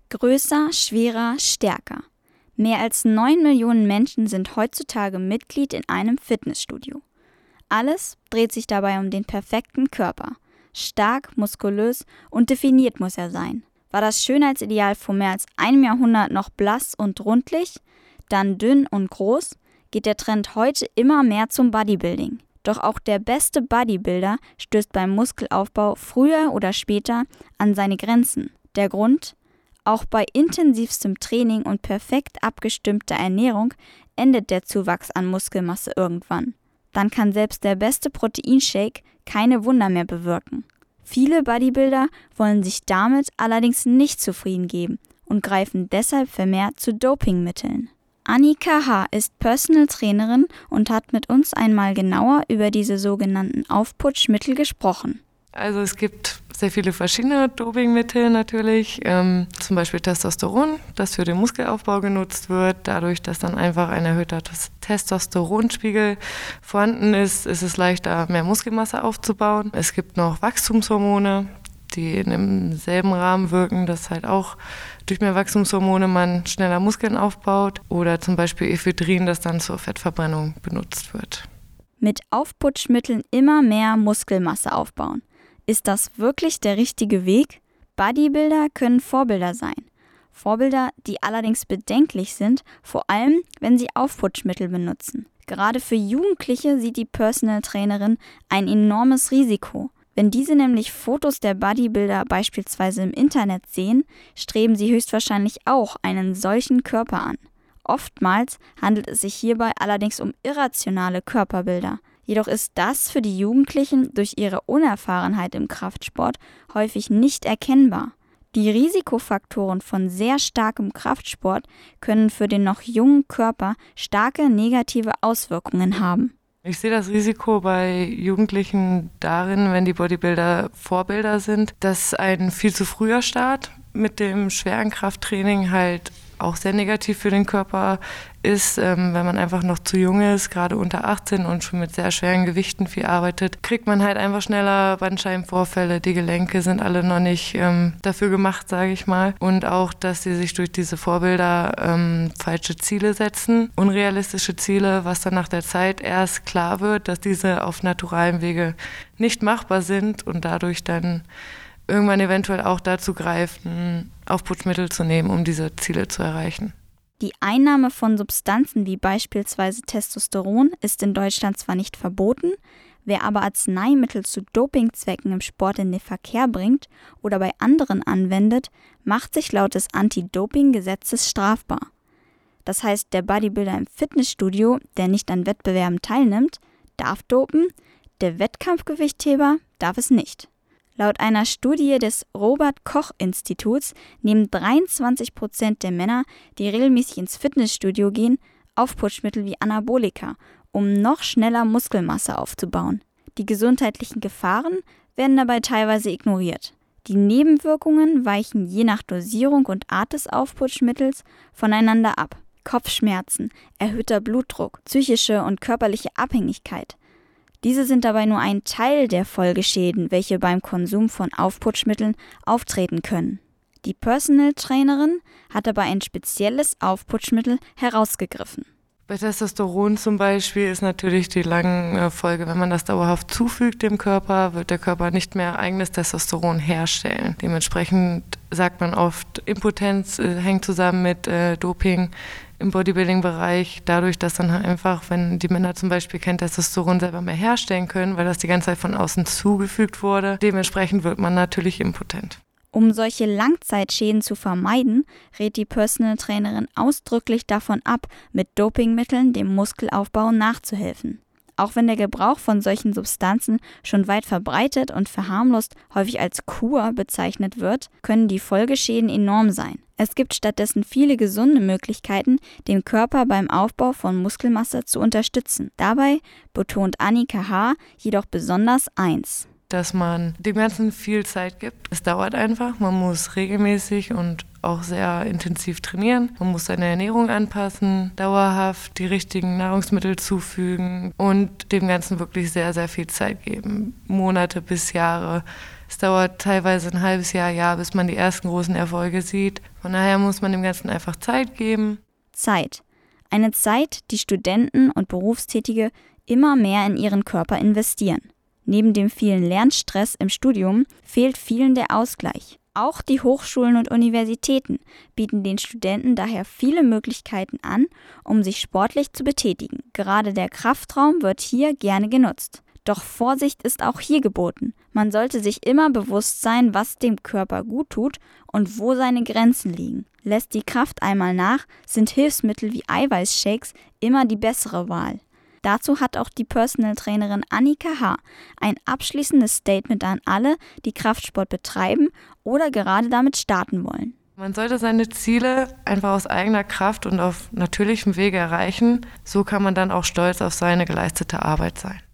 Größer, schwerer, stärker. Mehr als 9 Millionen Menschen sind heutzutage Mitglied in einem Fitnessstudio. Alles dreht sich dabei um den perfekten Körper. Stark, muskulös und definiert muss er sein. War das Schönheitsideal vor mehr als einem Jahrhundert noch blass und rundlich, dann dünn und groß, geht der Trend heute immer mehr zum Bodybuilding. Doch auch der beste Bodybuilder stößt beim Muskelaufbau früher oder später an seine Grenzen. Der Grund? Auch bei intensivstem Training und perfekt abgestimmter Ernährung endet der Zuwachs an Muskelmasse irgendwann. Dann kann selbst der beste Proteinshake keine Wunder mehr bewirken. Viele Bodybuilder wollen sich damit allerdings nicht zufrieden geben und greifen deshalb vermehrt zu Dopingmitteln. Annika H. ist Personal Trainerin und hat mit uns einmal genauer über diese sogenannten Aufputschmittel gesprochen. Also es gibt sehr viele verschiedene Dopingmittel natürlich, zum Beispiel Testosteron, das für den Muskelaufbau genutzt wird. Dadurch, dass dann einfach ein erhöhter Testosteronspiegel vorhanden ist, ist es leichter, mehr Muskelmasse aufzubauen. Es gibt noch Wachstumshormone, die in demselben Rahmen wirken, dass halt auch durch mehr Wachstumshormone man schneller Muskeln aufbaut. Oder zum Beispiel Ephedrin, das dann zur Fettverbrennung benutzt wird. Mit Aufputschmitteln immer mehr Muskelmasse aufbauen. Ist das wirklich der richtige Weg? Bodybuilder können Vorbilder sein. Vorbilder, die allerdings bedenklich sind, vor allem, wenn sie Aufputschmittel benutzen. Gerade für Jugendliche sieht die Personal Trainerin ein enormes Risiko. Wenn diese nämlich Fotos der Bodybuilder beispielsweise im Internet sehen, streben sie höchstwahrscheinlich auch einen solchen Körper an. Oftmals handelt es sich hierbei allerdings um irrationale Körperbilder. Jedoch ist das für die Jugendlichen durch ihre Unerfahrenheit im Kraftsport häufig nicht erkennbar. Die Risikofaktoren von sehr starkem Kraftsport können für den noch jungen Körper starke negative Auswirkungen haben. Ich sehe das Risiko bei Jugendlichen darin, wenn die Bodybuilder Vorbilder sind, dass ein viel zu früher Start mit dem schweren Krafttraining halt auch sehr negativ für den Körper ist, wenn man einfach noch zu jung ist, gerade unter 18 und schon mit sehr schweren Gewichten viel arbeitet, kriegt man halt einfach schneller Bandscheibenvorfälle. Die Gelenke sind alle noch nicht dafür gemacht, sage ich mal. Und auch, dass sie sich durch diese Vorbilder falsche Ziele setzen, unrealistische Ziele, was dann nach der Zeit erst klar wird, dass diese auf naturalem Wege nicht machbar sind und dadurch dann irgendwann eventuell auch dazu greifen, Aufputschmittel zu nehmen, um diese Ziele zu erreichen. Die Einnahme von Substanzen wie beispielsweise Testosteron ist in Deutschland zwar nicht verboten, wer aber Arzneimittel zu Dopingzwecken im Sport in den Verkehr bringt oder bei anderen anwendet, macht sich laut des Anti-Doping-Gesetzes strafbar. Das heißt, der Bodybuilder im Fitnessstudio, der nicht an Wettbewerben teilnimmt, darf dopen, der Wettkampfgewichtheber darf es nicht. Laut einer Studie des Robert-Koch-Instituts nehmen 23% der Männer, die regelmäßig ins Fitnessstudio gehen, Aufputschmittel wie Anabolika, um noch schneller Muskelmasse aufzubauen. Die gesundheitlichen Gefahren werden dabei teilweise ignoriert. Die Nebenwirkungen weichen je nach Dosierung und Art des Aufputschmittels voneinander ab. Kopfschmerzen, erhöhter Blutdruck, psychische und körperliche Abhängigkeit. Diese sind dabei nur ein Teil der Folgeschäden, welche beim Konsum von Aufputschmitteln auftreten können. Die Personal Trainerin hat dabei ein spezielles Aufputschmittel herausgegriffen. Bei Testosteron zum Beispiel ist natürlich die lange Folge, wenn man das dauerhaft zufügt dem Körper, wird der Körper nicht mehr eigenes Testosteron herstellen. Dementsprechend sagt man oft, Impotenz hängt zusammen mit Doping im Bodybuilding-Bereich, dadurch, dass dann einfach, wenn die Männer zum Beispiel kein Testosteron selber mehr herstellen können, weil das die ganze Zeit von außen zugefügt wurde, dementsprechend wird man natürlich impotent. Um solche Langzeitschäden zu vermeiden, rät die Personal Trainerin ausdrücklich davon ab, mit Dopingmitteln dem Muskelaufbau nachzuhelfen. Auch wenn der Gebrauch von solchen Substanzen schon weit verbreitet und verharmlost häufig als Kur bezeichnet wird, können die Folgeschäden enorm sein. Es gibt stattdessen viele gesunde Möglichkeiten, den Körper beim Aufbau von Muskelmasse zu unterstützen. Dabei betont Annika H. jedoch besonders eins: dass man dem Ganzen viel Zeit gibt. Es dauert einfach, man muss regelmäßig und auch sehr intensiv trainieren. Man muss seine Ernährung anpassen, dauerhaft die richtigen Nahrungsmittel zufügen und dem Ganzen wirklich sehr, sehr viel Zeit geben. Monate bis Jahre Es dauert teilweise ein halbes Jahr, bis man die ersten großen Erfolge sieht. Von daher muss man dem Ganzen einfach Zeit geben. Zeit. Eine Zeit, die Studenten und Berufstätige immer mehr in ihren Körper investieren. Neben dem vielen Lernstress im Studium fehlt vielen der Ausgleich. Auch die Hochschulen und Universitäten bieten den Studenten daher viele Möglichkeiten an, um sich sportlich zu betätigen. Gerade der Kraftraum wird hier gerne genutzt. Doch Vorsicht ist auch hier geboten. Man sollte sich immer bewusst sein, was dem Körper gut tut und wo seine Grenzen liegen. Lässt die Kraft einmal nach, sind Hilfsmittel wie Eiweißshakes immer die bessere Wahl. Dazu hat auch die Personal Trainerin Annika H. ein abschließendes Statement an alle, die Kraftsport betreiben oder gerade damit starten wollen. Man sollte seine Ziele einfach aus eigener Kraft und auf natürlichem Wege erreichen. So kann man dann auch stolz auf seine geleistete Arbeit sein.